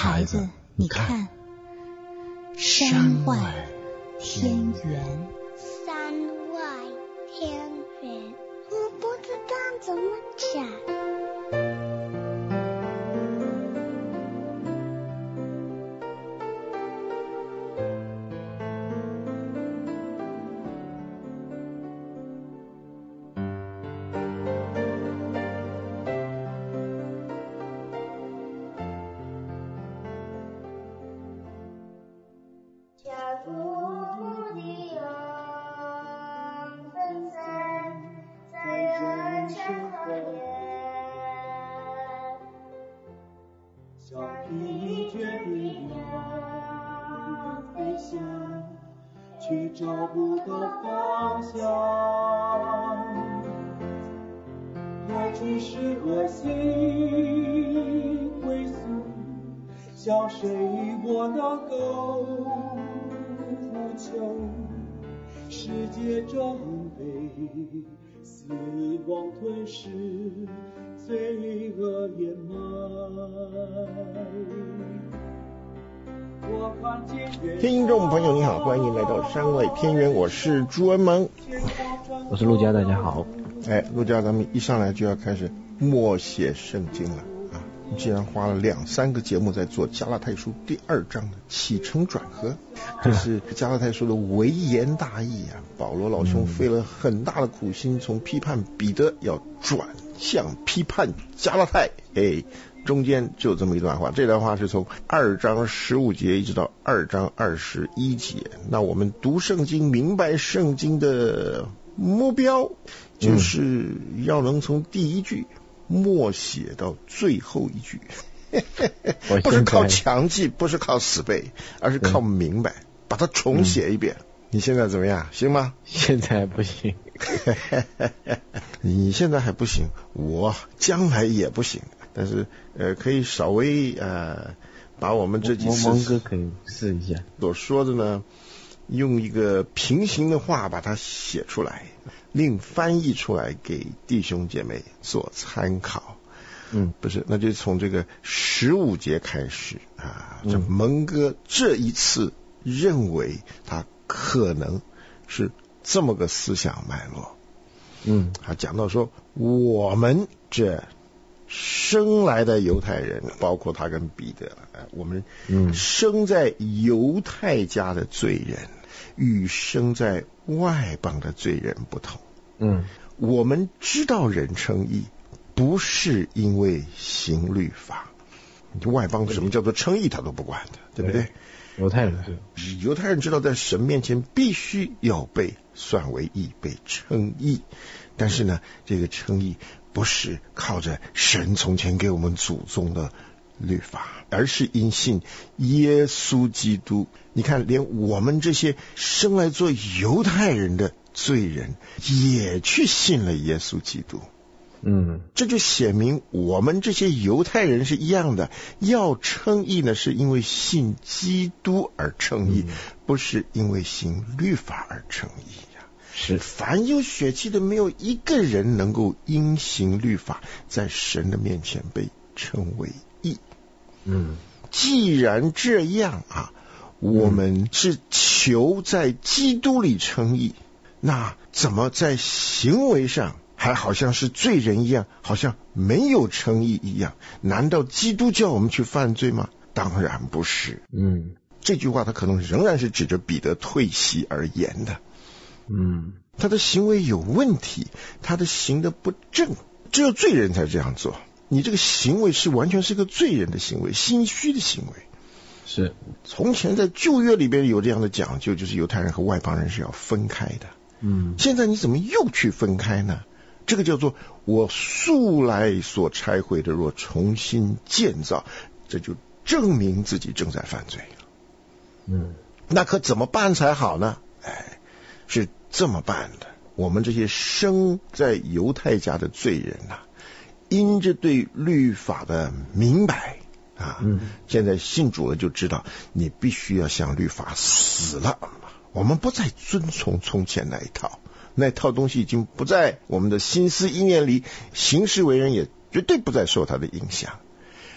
孩子，你看，山外天圆。 山外天圆，我不知道怎么讲。 却找不到方向，爱只是恶性归宿，向谁我能够呼求？世界正被死亡吞噬，罪恶掩埋。 听众朋友你好，欢迎来到山外天圆，我是朱文萌， 我是陆家，大家好。 陆家，咱们一上来就要开始默写圣经了啊！你竟然花了2-3个节目在做加拉太书第2章的起承转合，这是加拉太书的微言大义啊！保罗老兄费了很大的苦心，从批判彼得要转向批判加拉太，中间就这么一段话，这段话是从2章15节一直到2章21节。那我们读圣经，明白圣经的目标，就是要能从第一句默写到最后一句，不是靠强记，不是靠死背，而是靠明白，把它重写一遍。你现在怎么样？行吗？ 现在不行。 你现在还不行，我将来也不行。但是可以稍微把我们这几次蒙哥可以试一下所说的呢，用一个平行的话把它写出来，另翻译出来给弟兄姐妹做参考。不是，那就从这个15节开始啊。这蒙哥这一次认为他可能是这么个思想脉络。他讲到说，我们这生来的犹太人，包括他跟彼得，我们生在犹太家的罪人与生在外邦的罪人不同。我们知道人称义不是因为行律法，外邦什么叫做称义他都不管的，对不对？ 犹太人知道在神面前必须要被算为义，被称义，但是呢，这个称义不是靠着神从前给我们祖宗的律法，而是因信耶稣基督。你看，连我们这些生来做犹太人的罪人也去信了耶稣基督。这就显明我们这些犹太人是一样的，要称义呢，是因为信基督而称义，不是因为行律法而称义呀。 是， 凡有血气的，没有一个人能够因行律法在神的面前被称为义。既然这样啊，我们是求在基督里称义，那怎么在行为上还好像是罪人一样，好像没有称义一样？难道基督叫我们去犯罪吗？当然不是。这句话他可能仍然是指着彼得退席而言的。他的行为有问题，他的行的不正，只有罪人才这样做。你这个行为是完全是个罪人的行为，心虚的行为。 是， 从前在旧约里边有这样的讲究，就是犹太人和外邦人是要分开的。现在你怎么又去分开呢？这个叫做我素来所拆毁的若重新建造，这就证明自己正在犯罪。那可怎么办才好呢？是这么办的，我们这些生在犹太家的罪人啊，因着对律法的明白啊，现在信主了就知道你必须要向律法死了。我们不再遵从从前那套东西已经不在我们的心思意念里，行事为人也绝对不再受它的影响。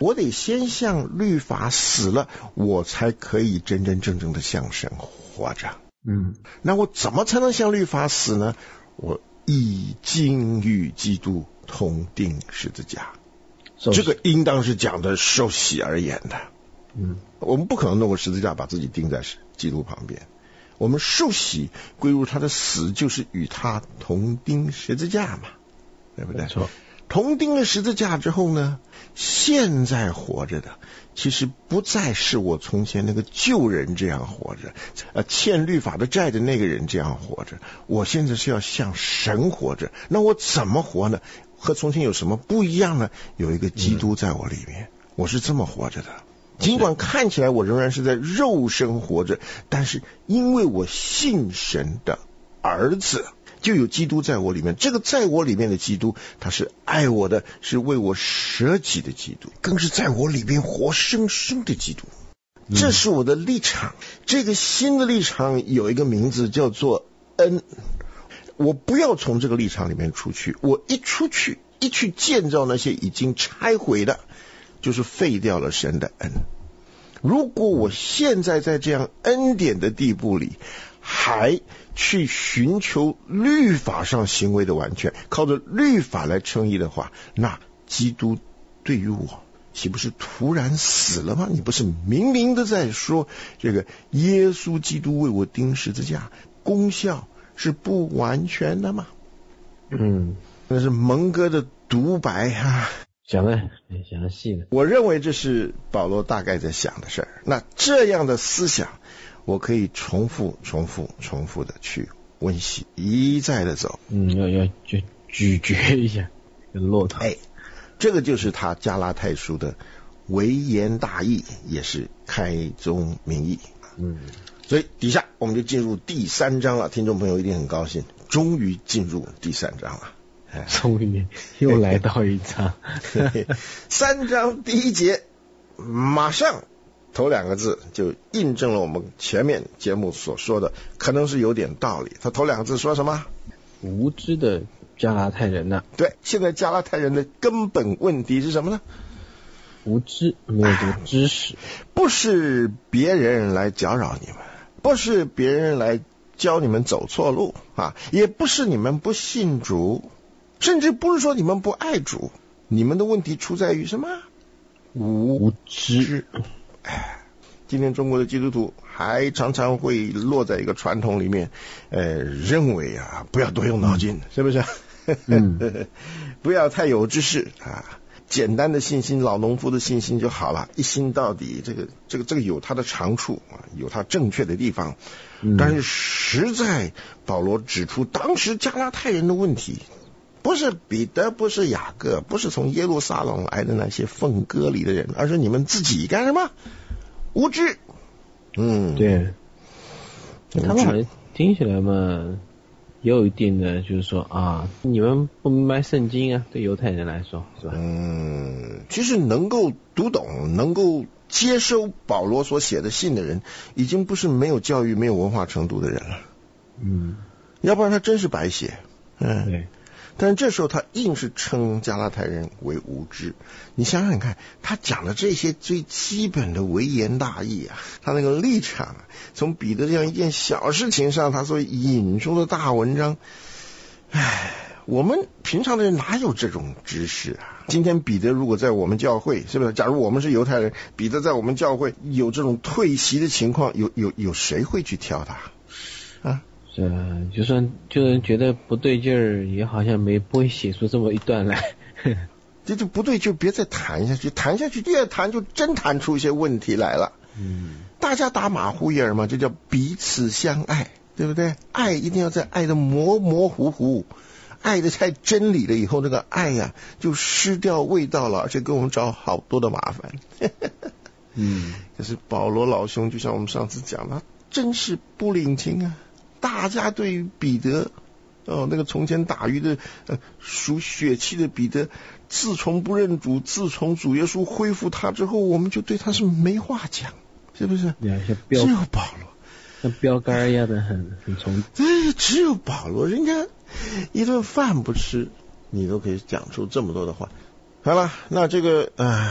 我得先向律法死了，我才可以真真正正的向神活着。那我怎么才能向律法死呢？我已经与基督同钉十字架，这个应当是讲的受洗而言的。我们不可能弄个十字架把自己钉在基督旁边，我们受洗归入他的死，就是与他同钉十字架嘛，对不对？ 没错。 同钉了十字架之后呢，现在活着的其实不再是我从前那个旧人这样活着，欠律法的债的那个人这样活着，我现在是要向神活着。那我怎么活呢？和从前有什么不一样呢？有一个基督在我里面，我是这么活着的。尽管看起来我仍然是在肉身活着，但是因为我信神的儿子，就有基督在我里面。这个在我里面的基督，他是爱我的，是为我舍己的基督，更是在我里面活生生的基督。这是我的立场。这个新的立场有一个名字叫做恩。我不要从这个立场里面出去，我一出去，一去建造那些已经拆毁的，就是废掉了神的恩。如果我现在在这样恩典的地步里，还去寻求律法上行为的完全，靠着律法来称义的话，那基督对于我岂不是突然死了吗？你不是明明的在说这个耶稣基督为我钉十字架，功效是不完全的吗？那是蒙哥的独白啊， 讲的细了。 我认为这是保罗大概在想的事儿。那这样的思想我可以重复的去温习，一再的走。 要咀嚼一下，跟骆驼。 这个就是他加拉太书的微言大义，也是开宗明义。所以底下我们就进入第3章了，听众朋友一定很高兴，终于进入第3章了。 终于又来到一章。 3章第1节，马上头2个字就印证了我们前面节目所说的，可能是有点道理。他头2个字说什么？ 无知的加拉太人呐。 对，现在加拉太人的根本问题是什么呢？ 无知，没有这个知识。 不是别人来搅扰你们，不是别人来教你们走错路啊，也不是你们不信主，甚至不是说你们不爱主，你们的问题出在于什么？无知。今天中国的基督徒还常常会落在一个传统里面，认为啊，不要多用脑筋，是不是？不要太有知识啊，简单的信心，老农夫的信心就好了，一心到底。这个有它的长处啊，有它正确的地方。但是实在保罗指出当时加拉太人的问题，不是彼得，不是雅各，不是从耶路撒冷来的那些奉割礼的人，而是你们自己干什么？无知。 对，他们好像听起来嘛，也有一定的就是说啊，你们不明白圣经啊，对犹太人来说是吧？ 其实能够读懂，能够接收保罗所写的信的人，已经不是没有教育、没有文化程度的人了。要不然他真是白写。 对。 但是这时候他硬是称加拉太人为无知。你想想看，他讲的这些最基本的微言大义啊，他那个立场，从彼得这样一件小事情上他所引出的大文章，我们平常的人哪有这种知识啊？今天彼得如果在我们教会，是不是？假如我们是犹太人，彼得在我们教会有这种退席的情况，有谁会去挑他啊？ 是啊，就算就是觉得不对劲儿，也好像不会写出这么一段来。 这就不对，就别再谈下去，谈下去越谈就真谈出一些问题来了。大家打马虎眼嘛，这叫彼此相爱，对不对？爱一定要在爱的模模糊糊，爱的太真理了以后，那个爱呀就失掉味道了，而且给我们找好多的麻烦。可是保罗老兄就像我们上次讲的，真是不领情啊。大家对于彼得那个从前打鱼的属血气的彼得，自从不认主，自从主耶稣恢复他之后，我们就对他是没话讲，是不是？只有保罗像标杆一样的很从。 对，只有保罗，人家一顿饭不吃，你都可以讲出这么多的话。好了，那这个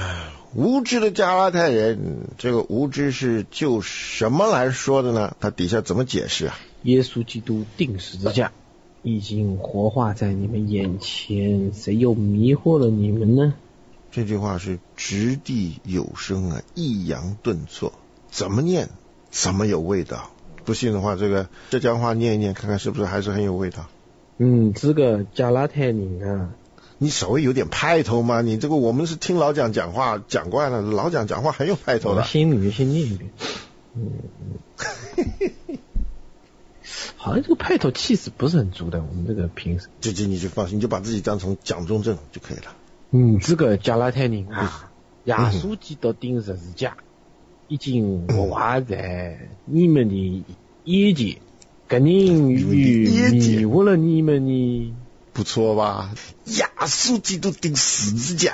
无知的加拉太人，这个无知是就什么来说的呢？他底下怎么解释啊？ 耶稣基督钉十字架，已经活化在你们眼前，谁又迷惑了你们呢？ 这句话是掷地有声啊，抑扬顿挫，怎么念怎么有味道。不信的话，这江话念一念，看看是不是还是很有味道。 这个加拉太人啊， 你稍微有点派头嘛，你这个我们是听老蒋讲话讲惯了，老蒋讲话很有派头的。 心里面先念一遍。好像这个派头气势不是很足的，我们这个平时。 你就放心，你就把自己当成蒋中正就可以了。 这个加拉太人啊，耶稣基督钉十字架，已经活化在你们的眼前，搿人与迷惑了你们呢？ 不错吧？耶稣基督钉十字架，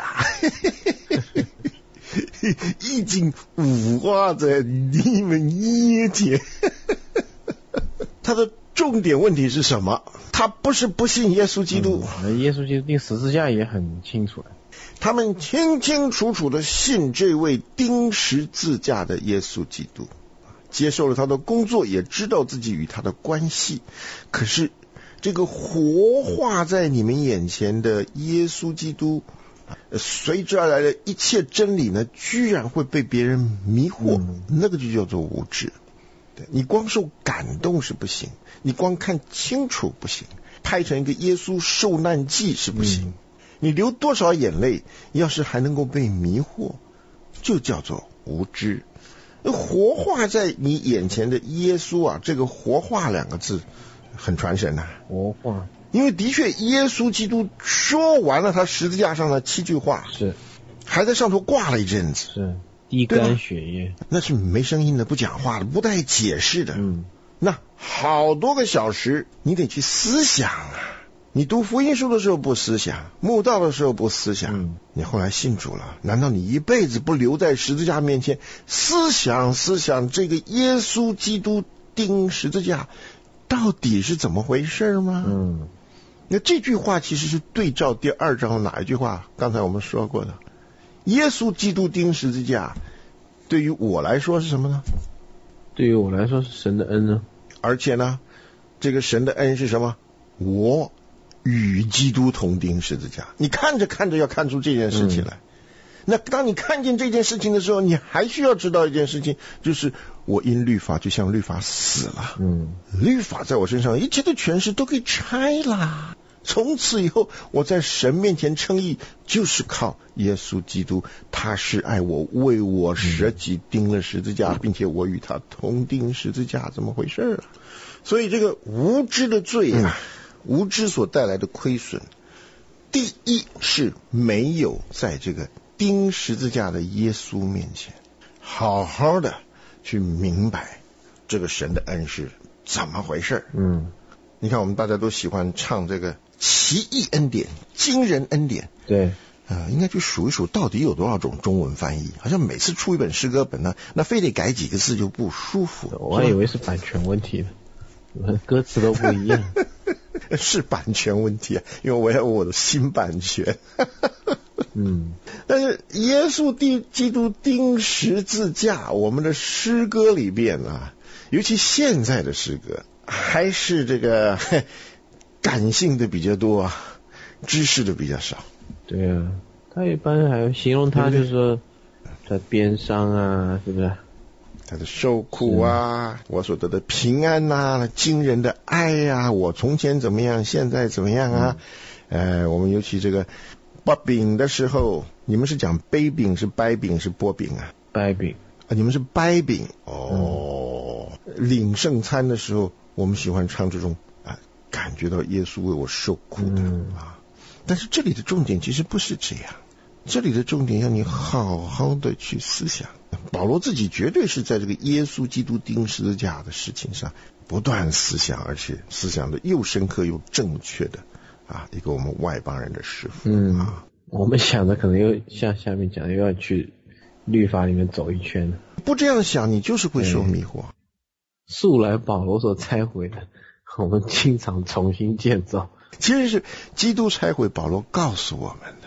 已经活化在你们眼前。他的重点问题是什么？他不是不信耶稣基督， 耶稣基督钉十字架也很清楚了。 他们清清楚楚的信这位钉十字架的耶稣基督，接受了他的工作，也知道自己与他的关系。可是这个活化在你们眼前的耶稣基督，随之而来的一切真理呢，居然会被别人迷惑，那个就叫做无知。你光受感动是不行，你光看清楚不行，拍成一个耶稣受难记是不行，你流多少眼泪，要是还能够被迷惑，就叫做无知。活化在你眼前的耶稣啊，这个活化两个字很传神啊。 活化， 因为的确耶稣基督说完了他十字架上的7句话， 是还在上头挂了一阵子， 是滴干血液， 那是没声音的，不讲话的，不带解释的。那好多个小时你得去思想啊。你读福音书的时候不思想，慕道的时候不思想，你后来信主了，难道你一辈子不留在十字架面前思想这个耶稣基督钉十字架到底是怎么回事吗？那这句话其实是对照第2章哪一句话？刚才我们说过的，耶稣基督钉十字架对于我来说是什么呢？ 对于我来说是神的恩呢。 而且呢，这个神的恩是什么？我与基督同钉十字架。你看着看着要看出这件事情来。那当你看见这件事情的时候，你还需要知道一件事情，就是我因律法就像律法死了。律法在我身上一切的权势都给拆了。从此以后，我在神面前称义，就是靠耶稣基督，他是爱我，为我舍己钉了十字架，并且我与他同钉十字架，怎么回事啊？所以这个无知的罪啊，无知所带来的亏损，第一是没有在这个钉十字架的耶稣面前好好的去明白这个神的恩是怎么回事。你看我们大家都喜欢唱这个奇异恩典、惊人恩典， 对， 应该去数一数到底有多少种中文翻译，好像每次出一本诗歌本呢，那非得改几个字就不舒服。 我还以为是版权问题呢，歌词都不一样。 是版权问题啊，因为我要我的新版权。但是耶稣基督钉十字架，我们的诗歌里边啊，尤其现在的诗歌，还是这个感性的比较多啊，知识的比较少。对啊， 他一般还形容他就是说在边上啊，是不是？ 他的受苦啊，我所得的平安啊，惊人的爱啊，我从前怎么样，现在怎么样啊？我们尤其这个剥饼的时候，你们是讲杯饼是掰饼是剥饼啊？ 掰饼啊，你们是掰饼哦。领圣餐的时候，我们喜欢唱这种感觉到耶稣为我受苦的啊。但是这里的重点其实不是这样，这里的重点要你好好的去思想。保罗自己绝对是在这个耶稣基督钉十字架的事情上不断思想，而且思想的又深刻又正确的一个我们外邦人的师傅。 我们想的可能又像下面讲的，又要去律法里面走一圈。 不这样想，你就是会受迷惑。 素来保罗所拆毁的，我们经常重新建造。 其实是基督拆毁，保罗告诉我们的。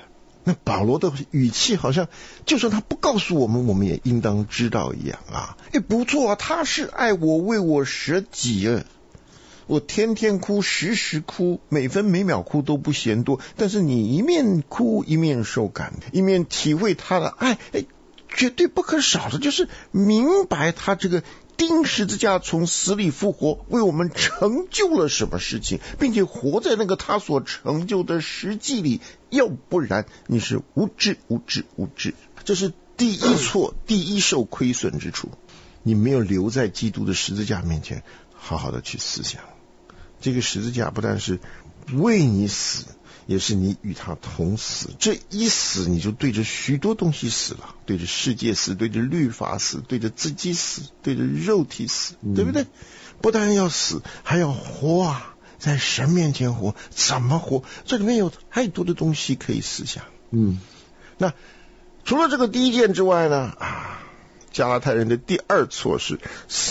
那保罗的语气好像就算他不告诉我们，我们也应当知道一样啊。不错啊，他是爱我，为我舍己啊。我天天哭，时时哭，每分每秒哭都不嫌多。但是你一面哭一面受感，一面体会他的爱，绝对不可少的就是明白他这个钉十字架从死里复活，为我们成就了什么事情，并且活在那个他所成就的实际里。要不然你是无知。这是第一错，第一受亏损之处。你没有留在基督的十字架面前好好的去思想，这个十字架不但是为你死，也是你与他同死。这一死，你就对着许多东西死了，对着世界死，对着律法死，对着自己死，对着肉体死，对不对？不但要死，还要活啊，在神面前活。怎么活？这里面有太多的东西可以思想。那除了这个第一件之外呢，加拉太人的第二错是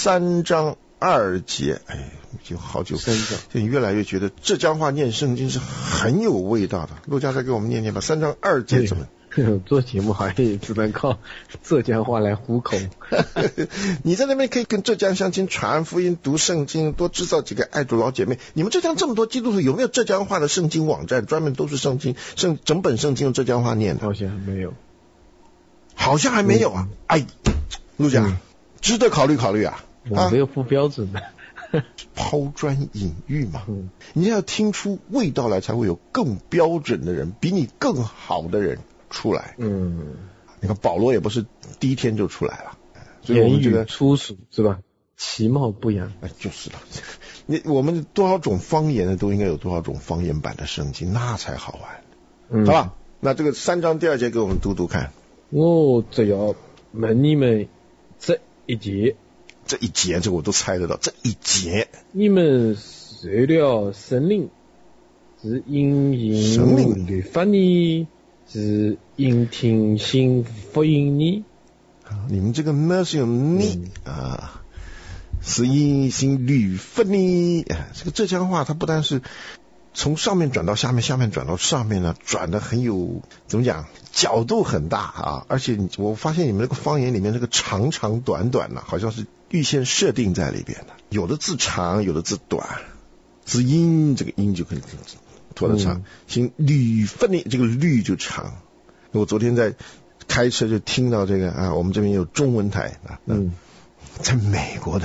3章2节。就好久，现在越来越觉得浙江话念圣经是很有味道的。陆家再给我们念念吧，3章2节怎么？ 做节目好像也只能靠浙江话来糊口。 你在那边可以跟浙江乡亲传福音、读圣经，多制造几个爱主老姐妹。你们浙江这么多基督徒，有没有浙江话的圣经网站，专门都是圣经，整本圣经用浙江话念的？ 好像没有， 好像还没有啊！陆家，值得考虑考虑啊！ 我没有附标准的。 抛砖引玉嘛，你要听出味道来，才会有更标准的人，比你更好的人出来。你看保罗也不是第一天就出来了，所以我们这个粗俗是吧？其貌不扬。 就是了。我们多少种方言呢，都应该有多少种方言版的圣经，那才好玩。好吧，那这个3章第2节给我们读读看。 我只要问你们这一节。 这一节，这我都猜得到。这一节， 你们受了圣灵，是因行律法呢，是因听信福音呢？ 你们这个呢是用你是因行律法呢？这个浙江话它不但是从上面转到下面，下面转到上面呢，转得很有怎么讲，角度很大啊！而且我发现你们这个方言里面这个长长短短呢，好像是预先设定在里边的，有的字长，有的字短，字音这个音就可以拖得长，行律法呢，这个律就长。我昨天在开车就听到这个我们这边有中文台在美国的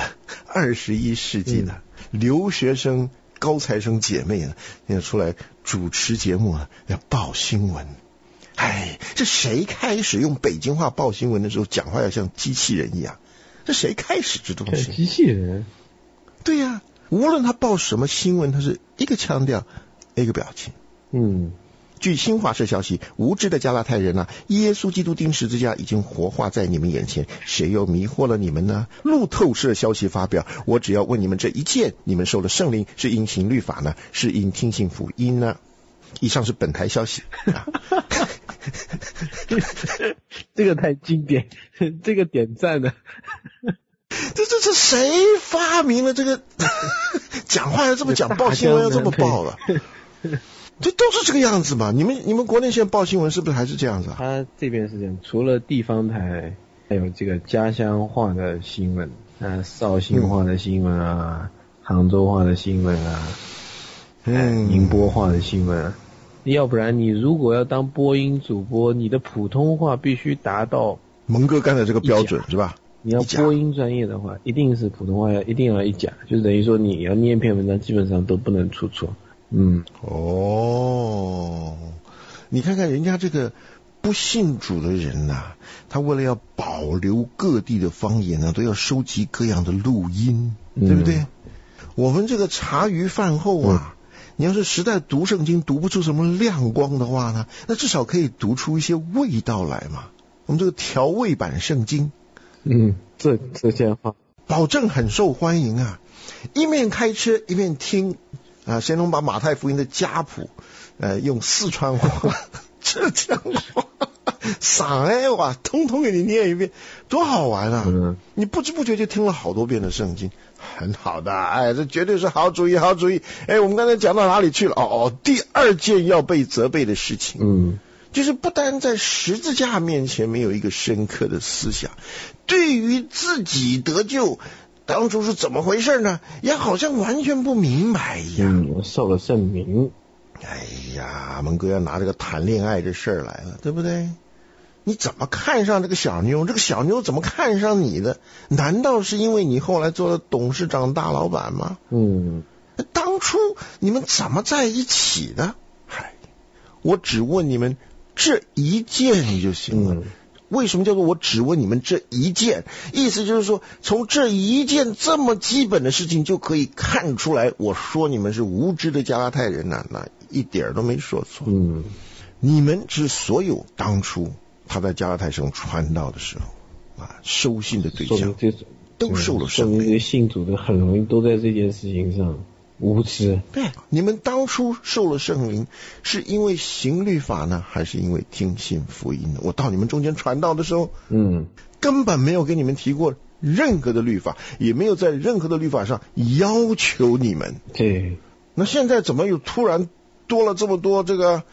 21世纪的留学生高材生姐妹呢，要出来主持节目要报新闻。这谁开始用北京话报新闻的时候讲话要像机器人一样？这谁开始这东西？ 机器人。 对呀，无论他报什么新闻，他是一个腔调，一个表情。据新华社消息，无知的加拉太人耶稣基督钉十字架已经活化在你们眼前，谁又迷惑了你们呢？路透社消息发表，我只要问你们这一件，你们受了圣灵是因行律法呢，是因听信福音呢？以上是本台消息。 这个太经典，这个点赞了。 这谁发明了这个讲话要这么讲，报新闻要这么报了？这都是这个样子嘛？你们国内现在报新闻是不是还是这样子啊？ 他这边是这样，除了地方台，还有这个家乡话的新闻绍兴话的新闻杭州话的新闻宁波话的新闻要不然你如果要当播音主播，你的普通话必须达到蒙哥干的这个标准是吧？ 你要播音专业的话，一定是普通话一定要一甲，就是等于说你要念篇文章基本上都不能出错。 你看看人家这个不信主的人他为了要保留各地的方言都要收集各样的录音，对不对？我们这个茶余饭后你要是实在读圣经读不出什么亮光的话呢，那至少可以读出一些味道来嘛。我们这个调味版圣经， 这些话保证很受欢迎一面开车一面听先从把马太福音的家谱用四川话、浙江话、上海话通通给你念一遍，多好玩你不知不觉就听了好多遍的圣经，很好的。这绝对是好主意，我们刚才讲到哪里去了？第二件要被责备的事情。 就是不单在十字架面前没有一个深刻的思想，对于自己得救当初是怎么回事呢，也好像完全不明白一样。 我受了圣灵。 哎呀，蒙哥要拿这个谈恋爱这事儿来了，对不对？你怎么看上这个小妞？这个小妞怎么看上你的？难道是因为你后来做了董事长大老板吗？当初你们怎么在一起的？我只问你们这一件就行了。为什么叫做我只问你们这一件？意思就是说，从这一件这么基本的事情就可以看出来，我说你们是无知的加拉太人呐，那一点都没说错。你们是所有当初他在加拉太省传道的时候收信的对象都受了圣灵。 信主的很容易都在这件事情上无知。 对，你们当初受了圣灵是因为行律法呢，还是因为听信福音呢？我到你们中间传道的时候根本没有跟你们提过任何的律法，也没有在任何的律法上要求你们。 对， 那现在怎么又突然多了这么多这个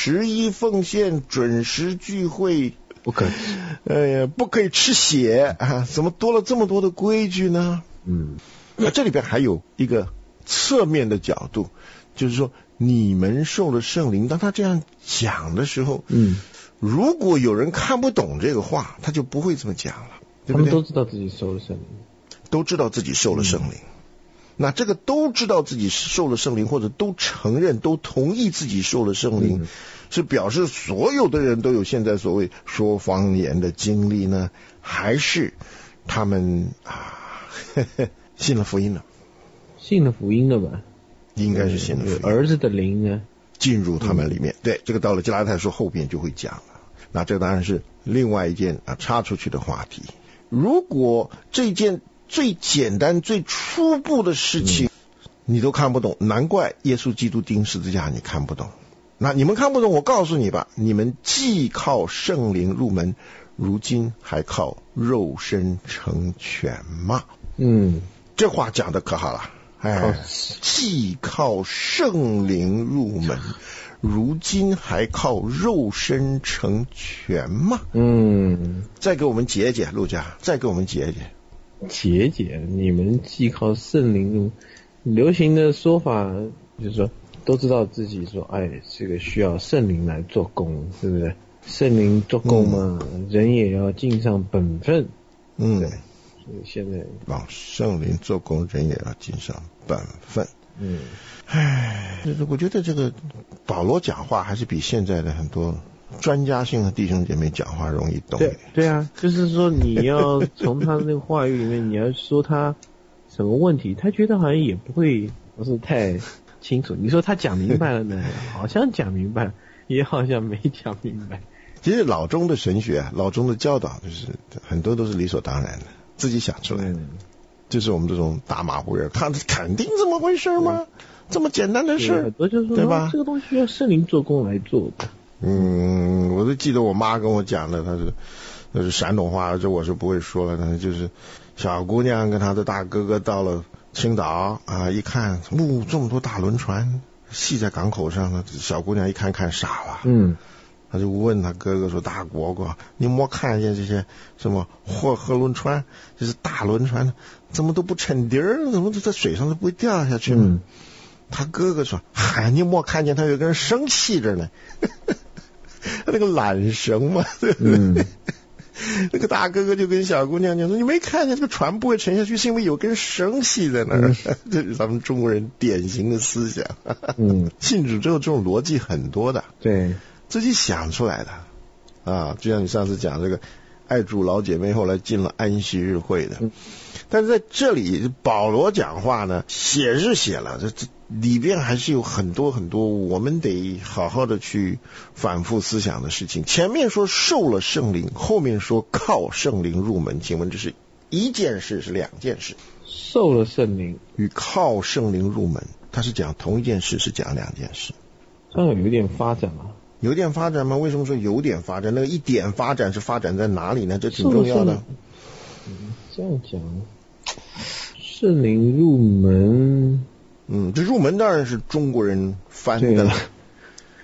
11奉献、准时聚会， 不可以不可以吃血怎么多了这么多的规矩呢？这里边还有一个侧面的角度，就是说你们受了圣灵，当他这样讲的时候，如果有人看不懂这个话，他就不会这么讲了，对不对？ 他们都知道自己受了圣灵， 都知道自己受了圣灵。那这个都知道自己受了圣灵，或者都承认、都同意自己受了圣灵，是表示所有的人都有现在所谓说方言的经历呢，还是他们信了福音了？ 信了福音了吧？ 应该是信了福音。 儿子的灵呢， 进入他们里面。对，这个到了加拉太书后边就会讲了。那这当然是另外一件插出去的话题。如果这件最简单、最初步的事情你都看不懂，难怪耶稣基督钉十字架你看不懂。那你们看不懂，我告诉你吧，你们既靠圣灵入门，如今还靠肉身成全吗？这话讲的可好了。既靠圣灵入门，如今还靠肉身成全吗？再给我们解解，陆家，再给我们解解。 你们既靠圣灵入，流行的说法就是说，都知道自己说，这个需要圣灵来做工，是不是？圣灵做工嘛，人也要尽上本分。对。现在圣灵做工，人也要尽上本分。我觉得这个保罗讲话还是比现在的很多专家性的弟兄姐妹讲话容易懂。 对啊，就是说你要从他的那个话语里面，你要说他什么问题，他觉得好像也不会不是太清楚。你说他讲明白了呢，好像讲明白了，也好像没讲明白。 其实老中的神学老中的教导，就是很多都是理所当然的，自己想出来的。就是我们这种大马虎人，他肯定这么回事吗？这么简单的事，对吧？ 这个东西需要圣灵做工来做的。 我都记得我妈跟我讲的，那是山东话，这我是不会说了。但是就是小姑娘跟她的大哥哥到了青岛一看，这么多大轮船系在港口上，小姑娘一看傻了。他就问他哥哥说：“大哥哥，你没看见这些什么货轮船，就是大轮船，怎么都不沉底儿？怎么在水上都不会掉下去呢？”他哥哥说：“你没看见他有个人生气着呢，那个缆绳嘛，对不对？”那个大哥哥就跟小姑娘讲说：“你没看见这个船不会沉下去，是因为有根绳系在那儿。”这是咱们中国人典型的思想。信主之后，这种逻辑很多的。 对。 自己想出来的就像你上次讲这个爱主老姐妹后来进了安息日会的。但是在这里保罗讲话呢，写是写了，这里边还是有很多很多我们得好好的去反复思想的事情。前面说受了圣灵，后面说靠圣灵入门，请问这是一件事是两件事？ 受了圣灵与靠圣灵入门，它是讲同一件事，是讲两件事。 这样有点发展吗？ 有点发展吗？为什么说有点发展？那个一点发展是发展在哪里呢？这挺重要的。 这样讲，圣灵入门， 这入门当然是中国人翻的了。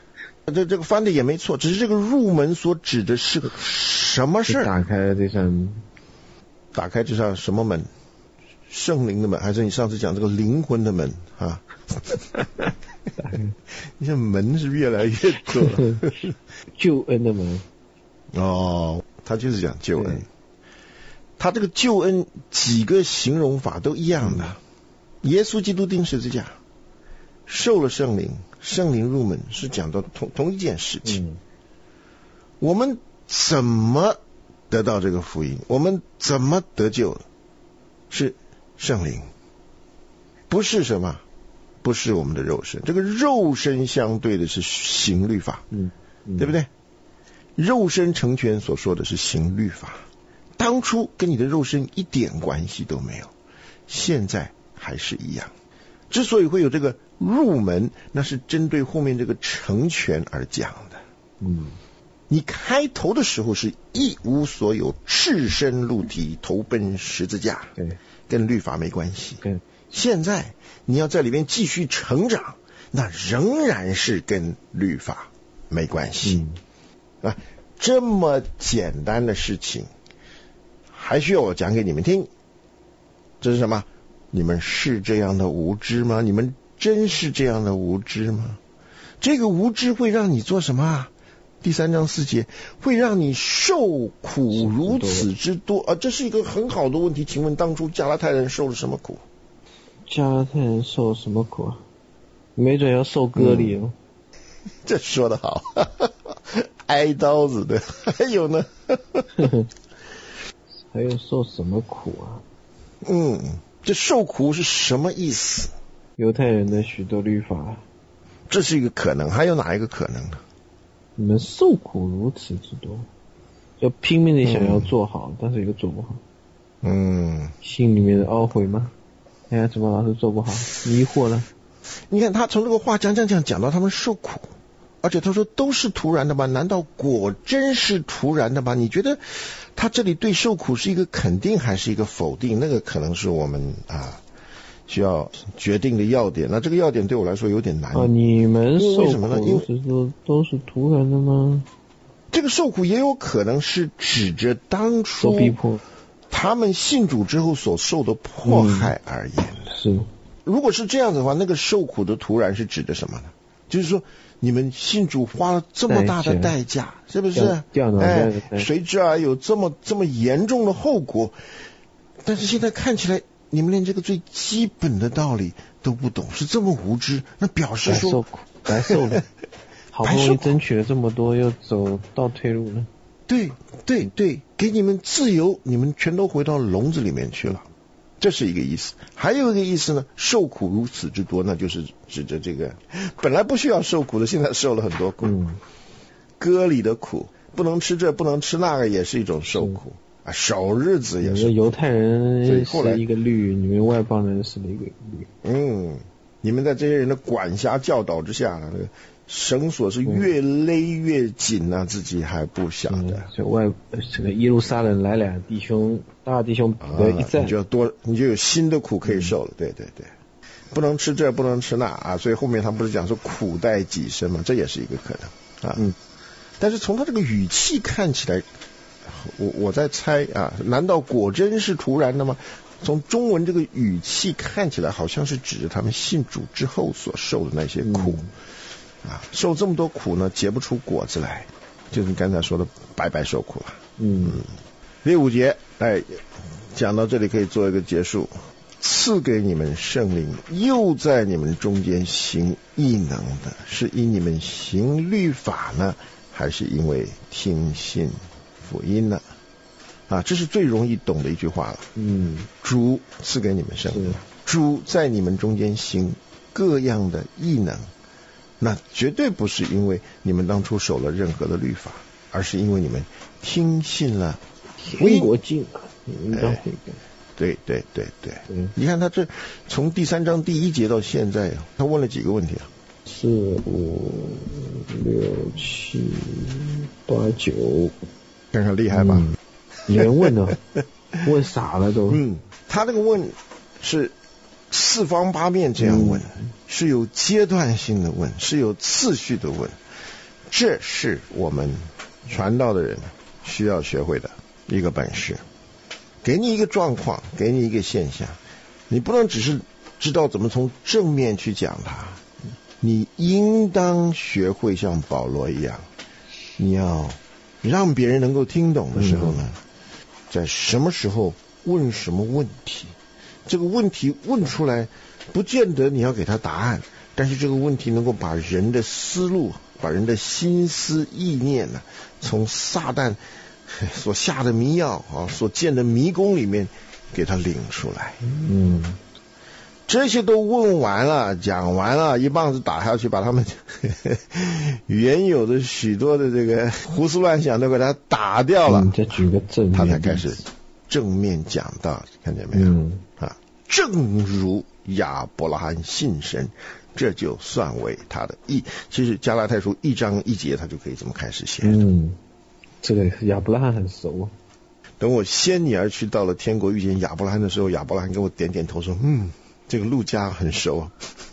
这个翻的也没错，只是这个入门所指的是什么事？ 打开这扇什么门？圣灵的门，还是你上次讲这个灵魂的门啊？你这门是越来越多了。 救恩的门。 哦，他就是讲救恩。他这个救恩几个形容法都一样的。耶稣基督钉十字架，受了圣灵，圣灵入门，是讲到同一件事情。我们怎么得到这个福音？我们怎么得救？是圣灵，不是什么？不是我们的肉身。这个肉身相对的是行律法，对不对？肉身成全所说的是行律法，当初跟你的肉身一点关系都没有，现在还是一样。之所以会有这个入门，那是针对后面这个成全而讲的。你开头的时候是一无所有，赤身露体，投奔十字架，跟律法没关系。现在你要在里面继续成长，那仍然是跟律法没关系。这么简单的事情还需要我讲给你们听？这是什么？你们是这样的无知吗？你们真是这样的无知吗？这个无知会让你做什么啊？第3章4节，会让你受苦如此之多这是一个很好的问题。请问当初加拉太人受了什么苦？ 加拉太人受什么苦啊？没准要受割礼了。 这说得好。挨刀子的。还有呢？ 还有受什么苦啊？ 这受苦是什么意思？ 犹太人的许多律法。 这是一个可能，还有哪一个可能呢？ 你们受苦如此之多，就拼命的想要做好，但是又做不好。心里面的懊悔吗？哎呀，怎么老是做不好？迷惑了。 你看他从这个话讲到他们受苦，而且他说都是突然的吧？难道果真是突然的吧？你觉得他这里对受苦是一个肯定还是一个否定？那个可能是我们需要决定的要点。那这个要点对我来说有点难。 你们受苦为什么呢？因为都是突然的吗？ 这个受苦也有可能是指着当初逼迫他们信主之后所受的迫害而言的。 是。 如果是这样子的话，那个受苦的突然是指的什么呢？就是说你们信主花了这么大的代价，是不是？谁知有这么严重的后果？但是现在看起来你们连这个最基本的道理都不懂，是这么无知，那表示说白受了。好不容易争取了这么多，又走倒退路了。 对，给你们自由，你们全都回到笼子里面去了，这是一个意思。还有一个意思呢，受苦如此之多，那就是指着这个本来不需要受苦的，现在受了很多苦。割礼的苦，不能吃这不能吃那个，也是一种受苦守日子也是。 犹太人是一个律，你们外邦人是一个律。 你们在这些人的管辖教导之下，绳索是越勒越紧自己还不晓得。 这个耶路撒冷来俩弟兄，大弟兄一战， 你就有新的苦可以受了。对，不能吃这不能吃那所以后面他不是讲说苦待己身吗？这也是一个可能但是从他这个语气看起来，我在猜难道果真是突然的吗？从中文这个语气看起来，好像是指着他们信主之后所受的那些苦受这么多苦呢，结不出果子来，就是你刚才说的白白受苦了。第5节，讲到这里可以做一个结束。赐给你们圣灵，又在你们中间行异能的，是因你们行律法呢，还是因为听信福音呢？这是最容易懂的一句话了。主赐给你们圣灵，主在你们中间行各样的异能，那绝对不是因为你们当初守了任何的律法，而是因为你们听信了天国经。 对，你看他这从第3章第1节到现在他问了几个问题 4、5、6、7、8、9， 看看厉害吧？ 连问了，问傻了都。 他那个问是四方八面这样问，是有阶段性的问，是有次序的问。 这是我们传道的人需要学会的一个本事。给你一个状况，给你一个现象，你不能只是知道怎么从正面去讲它，你应当学会像保罗一样，你要让别人能够听懂的时候呢，在什么时候问什么问题。这个问题问出来不见得你要给他答案，但是这个问题能够把人的思路，把人的心思意念呢，从撒旦所下的迷药所建的迷宫里面给他领出来。这些都问完了，讲完了，一棒子打下去，把他们原有的许多的这个胡思乱想都给他打掉了。 再举个正面， 他才开始正面讲道，看见没有？正如亚伯拉罕信神，这就算为他的义。其实加拉太书1章1节他就可以这么开始写。 这个亚伯拉罕很熟。 等我先你而去到了天国遇见亚伯拉罕的时候，亚伯拉罕给我点点头说这个路加很熟。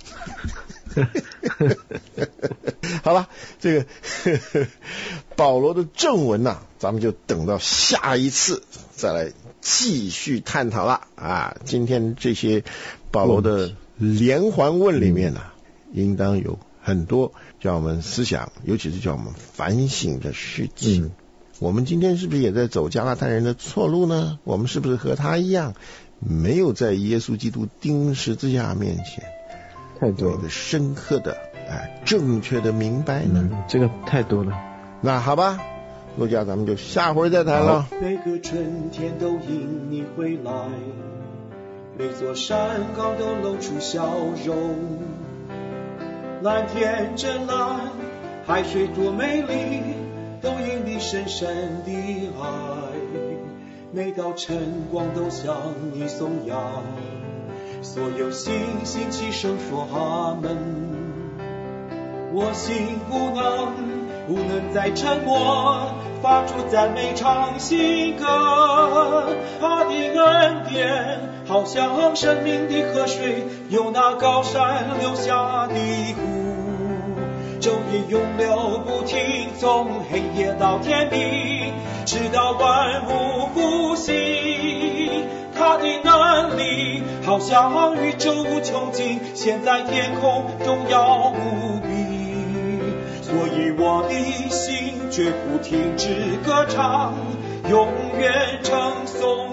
好了，这个保罗的正文咱们就等到下一次再来继续探讨了今天这些保罗的连环问里面应当有很多叫我们思想，尤其是叫我们反省的事情。我们今天是不是也在走加拉太人的错路呢？我们是不是和他一样，没有在耶稣基督钉十字架面前有一个深刻的正确的明白呢？ 这个太多了。 那好吧，陆家咱们就下回再谈了。 每个春天都因你回来，每座山岗都露出笑容，蓝天真蓝，海水多美丽，都因你深深的爱。每道晨光都向你颂扬，所有星星齐声说阿门。我心不能再沉默，发出赞美唱新歌。他的恩典好像生命的河水，由那高山流下的湖，昼夜永流不停，从黑夜到天明，直到万物复兴。他的能力好像宇宙无穷尽，现在天空荣耀无比。所以我的心绝不停止歌唱，永远称颂